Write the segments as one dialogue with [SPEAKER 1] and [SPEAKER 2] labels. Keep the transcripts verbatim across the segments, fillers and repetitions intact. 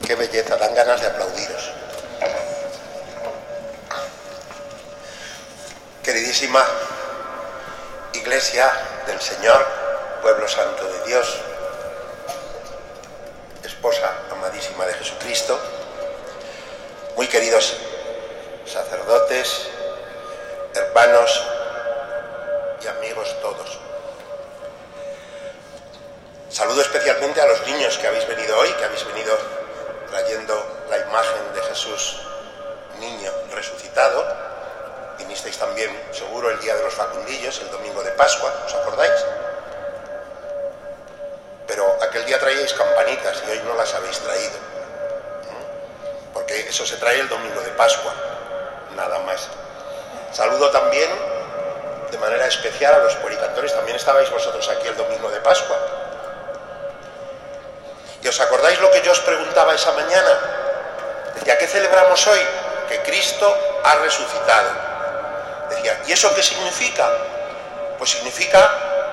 [SPEAKER 1] Qué belleza, dan ganas de aplaudiros. Queridísima Iglesia del Señor, pueblo santo de Dios, esposa amadísima de Jesucristo, muy queridos sacerdotes, hermanos y amigos todos. Saludo especialmente a los niños que habéis venido hoy, que habéis venido trayendo la imagen de Jesús, niño resucitado. Vinisteis también, seguro, el día de los Facundillos, el domingo de Pascua, ¿os acordáis? Pero aquel día traíais campanitas y hoy no las habéis traído, porque eso se trae el domingo de Pascua, nada más. Saludo también de manera especial a los puericantores. También estabais vosotros aquí el domingo de Pascua. ¿Y os acordáis lo que yo os preguntaba esa mañana? Decía, ¿qué celebramos hoy? Que Cristo ha resucitado. Decía, ¿y eso qué significa? Pues significa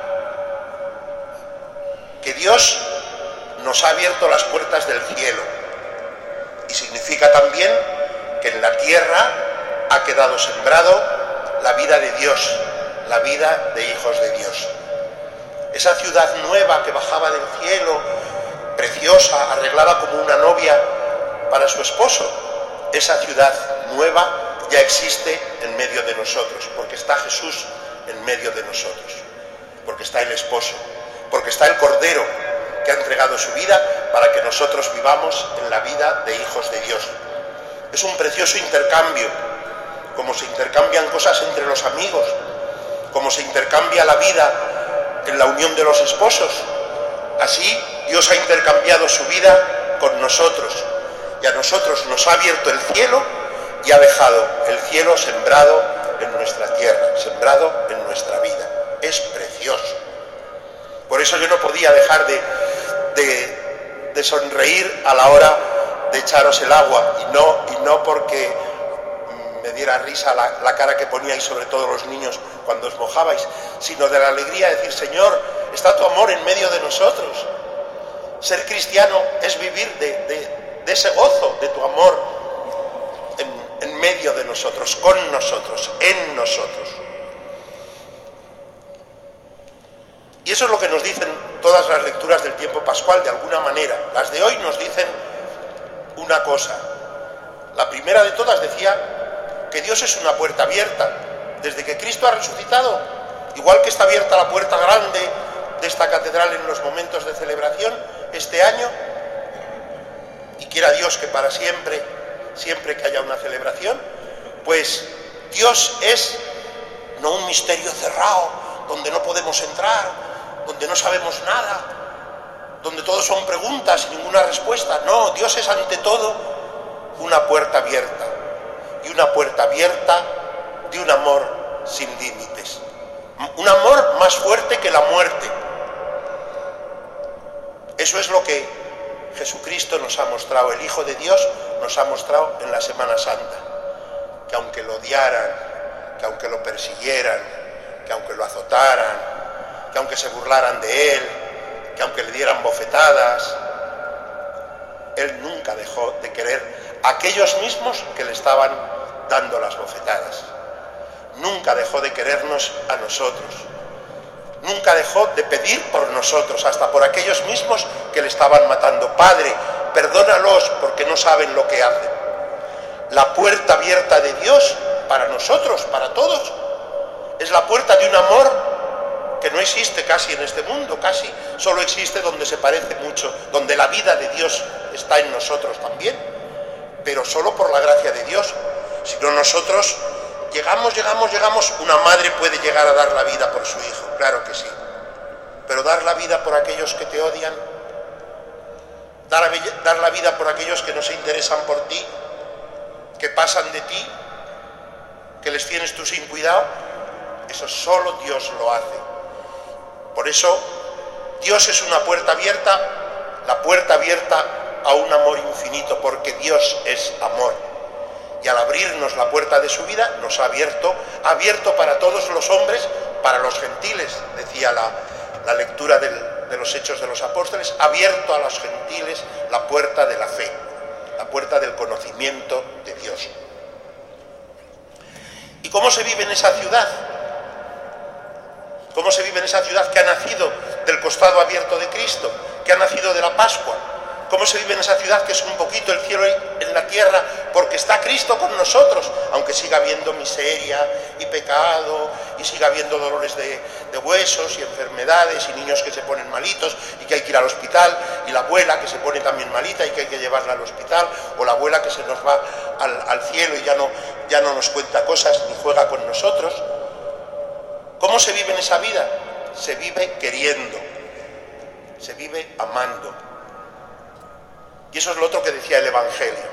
[SPEAKER 1] que Dios nos ha abierto las puertas del cielo. Y significa también que en la tierra ha quedado sembrado la vida de Dios, la vida de hijos de Dios. Esa ciudad nueva que bajaba del cielo, preciosa, arreglada como una novia para su esposo, esa ciudad nueva ya existe en medio de nosotros, porque está Jesús en medio de nosotros, porque está el esposo, porque está el Cordero que ha entregado su vida para que nosotros vivamos en la vida de hijos de Dios. Es un precioso intercambio, como se intercambian cosas entre los amigos, como se intercambia la vida en la unión de los esposos. Así Dios ha intercambiado su vida con nosotros, y a nosotros nos ha abierto el cielo y ha dejado el cielo sembrado en nuestra tierra, sembrado en nuestra vida. Es precioso. Por eso yo no podía dejar de, de, de sonreír a la hora de echaros el agua, y no, y no porque me diera risa la, la cara que poníais, sobre todo los niños, cuando os mojabais, sino de la alegría de decir, Señor, está tu amor en medio de nosotros. Ser cristiano es vivir de, de, de ese gozo, de tu amor en, en medio de nosotros, con nosotros, en nosotros. Y eso es lo que nos dicen todas las lecturas del tiempo pascual, de alguna manera. Las de hoy nos dicen una cosa. La primera de todas decía que Dios es una puerta abierta. Desde que Cristo ha resucitado, igual que está abierta la puerta grande de esta catedral en los momentos de celebración este año, y quiera Dios que para siempre, siempre que haya una celebración, pues Dios es no un misterio cerrado, donde no podemos entrar, donde no sabemos nada, donde todo son preguntas y ninguna respuesta. No, Dios es ante todo una puerta abierta, y una puerta abierta de un amor sin límites, un amor más fuerte que la muerte. Eso es lo que Jesucristo nos ha mostrado, el Hijo de Dios nos ha mostrado en la Semana Santa, que aunque lo odiaran, que aunque lo persiguieran, que aunque lo azotaran, que aunque se burlaran de él, que aunque le dieran bofetadas, él nunca dejó de querer a aquellos mismos que le estaban dando las bofetadas. Nunca dejó de querernos a nosotros. Nunca dejó de pedir por nosotros, hasta por aquellos mismos que le estaban matando. Padre, perdónalos porque no saben lo que hacen. La puerta abierta de Dios para nosotros, para todos, es la puerta de un amor que no existe casi en este mundo, casi solo existe donde se parece mucho, donde la vida de Dios está en nosotros también, pero solo por la gracia de Dios. Si no, nosotros llegamos, llegamos, llegamos, una madre puede llegar a dar la vida por su hijo, claro que sí, pero dar la vida por aquellos que te odian, dar, dar la vida por aquellos que no se interesan por ti, que pasan de ti, que les tienes tú sin cuidado, eso solo Dios lo hace. Por eso Dios es una puerta abierta, la puerta abierta a un amor infinito, porque Dios es amor. Y al abrirnos la puerta de su vida, nos ha abierto, ha abierto para todos los hombres, para los gentiles, decía la, la lectura del, de los Hechos de los Apóstoles, ha abierto a los gentiles la puerta de la fe. puerta del conocimiento de Dios. ¿Y cómo se vive en esa ciudad? ¿Cómo se vive en esa ciudad que ha nacido del costado abierto de Cristo, que ha nacido de la Pascua? ¿Cómo se vive en esa ciudad que es un poquito el cielo en la tierra porque está Cristo con nosotros, aunque siga habiendo miseria y pecado y siga habiendo dolores de, de huesos y enfermedades y niños que se ponen malitos y que hay que ir al hospital, y la abuela que se pone también malita y que hay que llevarla al hospital, o la abuela que se nos va al, al cielo y ya no, ya no nos cuenta cosas ni juega con nosotros? ¿Cómo se vive en esa vida? Se vive queriendo, se vive amando. Y eso es lo otro que decía el Evangelio.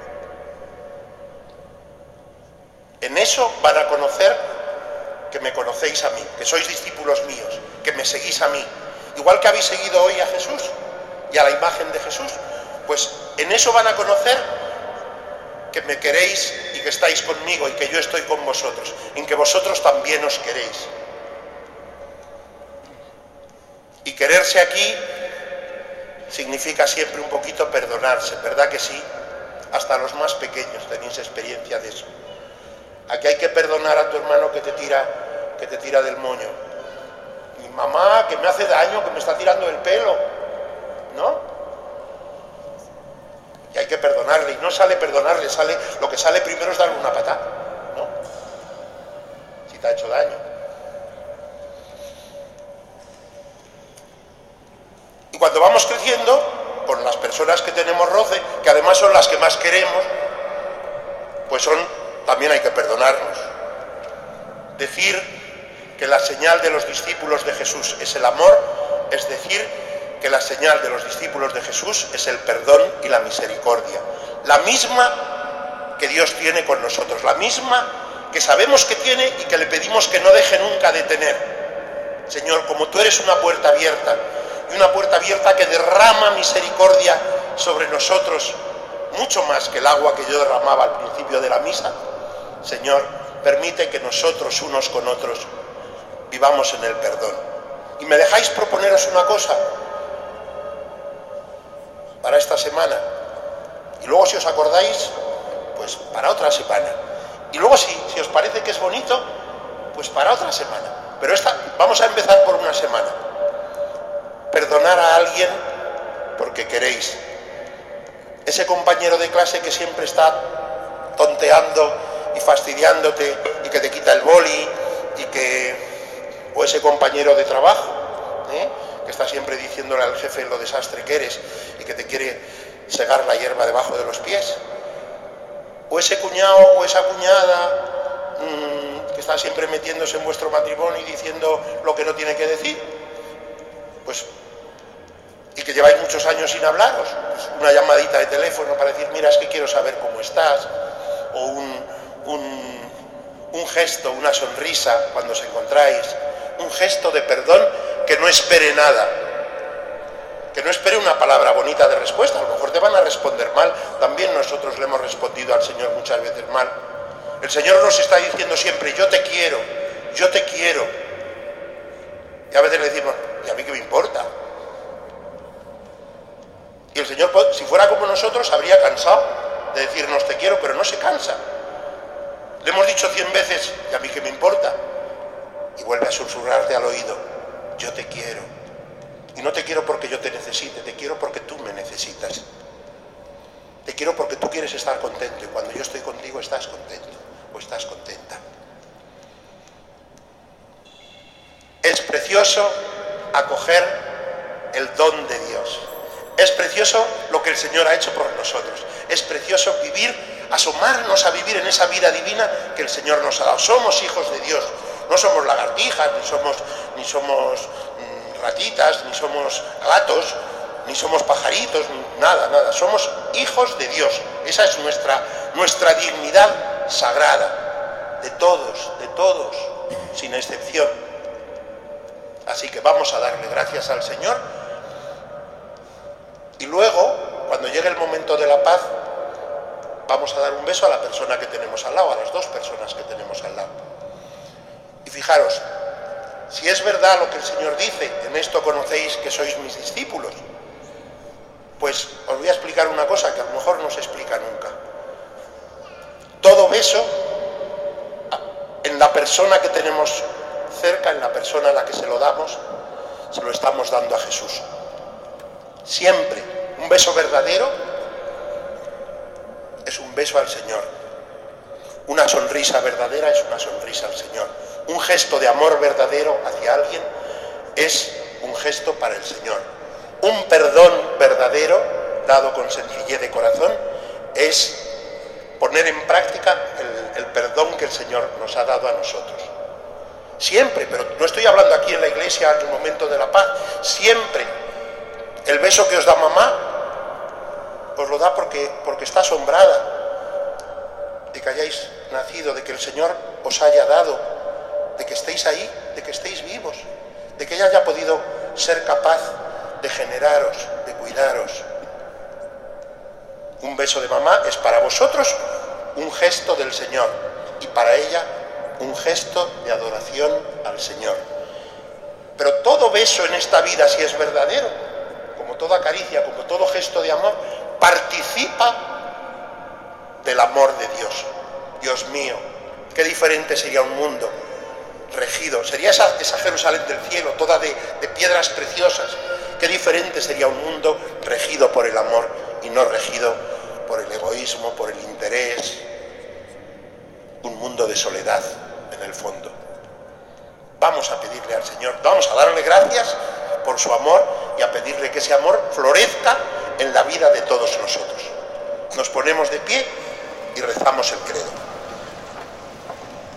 [SPEAKER 1] En eso van a conocer que me conocéis a mí, que sois discípulos míos, que me seguís a mí. Igual que habéis seguido hoy a Jesús y a la imagen de Jesús, pues en eso van a conocer que me queréis y que estáis conmigo y que yo estoy con vosotros, en que vosotros también os queréis. Y quererse aquí significa siempre un poquito perdonarse, ¿verdad que sí? Hasta los más pequeños tenéis experiencia de eso. Aquí hay que perdonar a tu hermano que te tira, que te tira del moño. Mi mamá, que me hace daño, que me está tirando el pelo, ¿no? Y hay que perdonarle, y no sale perdonarle, sale, lo que sale primero es darle una patada, ¿no? Si te ha hecho daño. Y cuando vamos creciendo, con las personas que tenemos roce, que además son las que más queremos, pues son, también hay que perdonarnos. Decir que la señal de los discípulos de Jesús es el amor, es decir, que la señal de los discípulos de Jesús es el perdón y la misericordia. La misma que Dios tiene con nosotros, la misma que sabemos que tiene y que le pedimos que no deje nunca de tener. Señor, como tú eres una puerta abierta, y una puerta abierta que derrama misericordia sobre nosotros, mucho más que el agua que yo derramaba al principio de la misa, Señor, permite que nosotros unos con otros vivamos en el perdón. Y me dejáis proponeros una cosa para esta semana, y luego, si os acordáis, pues para otra semana, y luego si, si os parece que es bonito, pues para otra semana, pero esta, vamos a empezar por una semana. Perdonar a alguien porque queréis. Ese compañero de clase que siempre está tonteando y fastidiándote y que te quita el boli, y que, o ese compañero de trabajo, ¿eh? que está siempre diciéndole al jefe lo desastre que eres y que te quiere segar la hierba debajo de los pies, o ese cuñado o esa cuñada mmm, que está siempre metiéndose en vuestro matrimonio y diciendo lo que no tiene que decir, pues, y que lleváis muchos años sin hablaros, pues una llamadita de teléfono para decir, mira, es que quiero saber cómo estás, o un, un, un gesto, una sonrisa cuando os encontráis, un gesto de perdón que no espere nada, que no espere una palabra bonita de respuesta. A lo mejor te van a responder mal, también nosotros le hemos respondido al Señor muchas veces mal. El Señor nos está diciendo siempre, yo te quiero, yo te quiero, y a veces le decimos, ¿y a mí qué me importa? Y el Señor, si fuera como nosotros, habría cansado de decirnos te quiero, pero no se cansa. Le hemos dicho cien veces, ¿y a mí qué me importa? Y vuelve a susurrarte al oído, yo te quiero. Y no te quiero porque yo te necesite, te quiero porque tú me necesitas. Te quiero porque tú quieres estar contento, y cuando yo estoy contigo estás contento o estás contenta. Es precioso acoger el don de Dios. Es precioso lo que el Señor ha hecho por nosotros. Es precioso vivir, asomarnos a vivir en esa vida divina que el Señor nos ha dado. Somos hijos de Dios. No somos lagartijas, ni somos, ni somos mmm, ratitas, ni somos gatos, ni somos pajaritos, ni nada, nada. Somos hijos de Dios. Esa es nuestra, nuestra dignidad sagrada. De todos, de todos, sin excepción. Así que vamos a darle gracias al Señor. Y luego, cuando llegue el momento de la paz, vamos a dar un beso a la persona que tenemos al lado, a las dos personas que tenemos al lado. Y fijaros, si es verdad lo que el Señor dice, en esto conocéis que sois mis discípulos, pues os voy a explicar una cosa que a lo mejor no se explica persona que tenemos cerca, en la persona a la que se lo damos, se lo estamos dando a Jesús. Siempre un beso verdadero es un beso al Señor. Una sonrisa verdadera es una sonrisa al Señor. Un gesto de amor verdadero hacia alguien es un gesto para el Señor. Un perdón verdadero, dado con sencillez de corazón, es poner en práctica el, el perdón que el Señor nos ha dado a nosotros. Siempre, pero no estoy hablando aquí en la iglesia en el momento de la paz, siempre. El beso que os da mamá, os lo da porque, porque está asombrada de que hayáis nacido, de que el Señor os haya dado, de que estéis ahí, de que estéis vivos, de que ella haya podido ser capaz de generaros, de cuidaros. Un beso de mamá es para vosotros un gesto del Señor y para ella un gesto de adoración al Señor. Pero todo beso en esta vida, si es verdadero, como toda caricia, como todo gesto de amor, participa del amor de Dios. Dios mío, qué diferente sería un mundo regido, sería esa, esa Jerusalén del cielo, toda de, de piedras preciosas. Qué diferente sería un mundo regido por el amor y no regido por el egoísmo, por el interés. Un mundo de soledad, en el fondo. Vamos a pedirle al Señor, vamos a darle gracias por su amor y a pedirle que ese amor florezca en la vida de todos nosotros. Nos ponemos de pie y rezamos el credo.